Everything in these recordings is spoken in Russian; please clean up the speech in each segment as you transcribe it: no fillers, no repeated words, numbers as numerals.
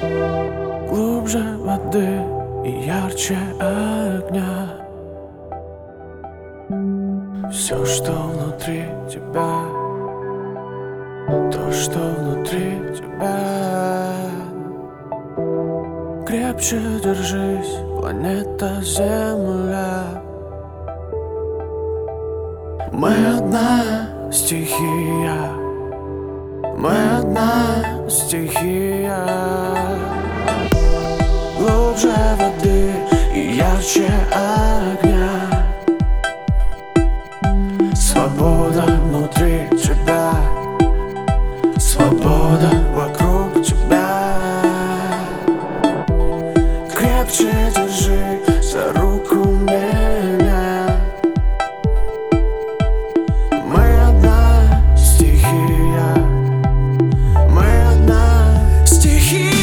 Глубже воды и ярче огня. Все, что внутри тебя, то, что внутри тебя. Крепче держись, планета Земля. Мы одна стихия, мы одна стихия. Глубже воды и ярче огня. Свобода внутри тебя, свобода вокруг тебя. Крепче держи за руку меня. Мы одна стихия, мы одна стихия.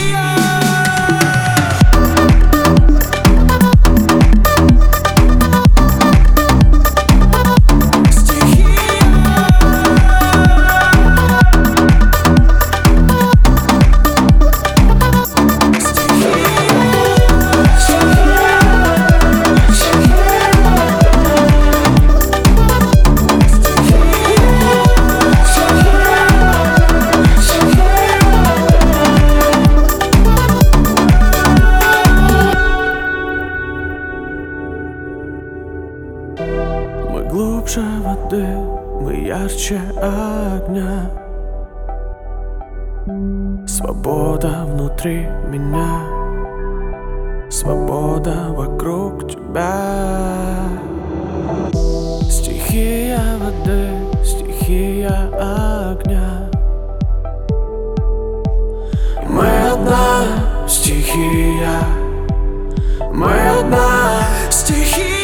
Мы глубже воды, мы ярче огня. Свобода внутри меня, свобода вокруг тебя. Стихия воды, стихия огня. Мы одна стихия, мы одна стихия.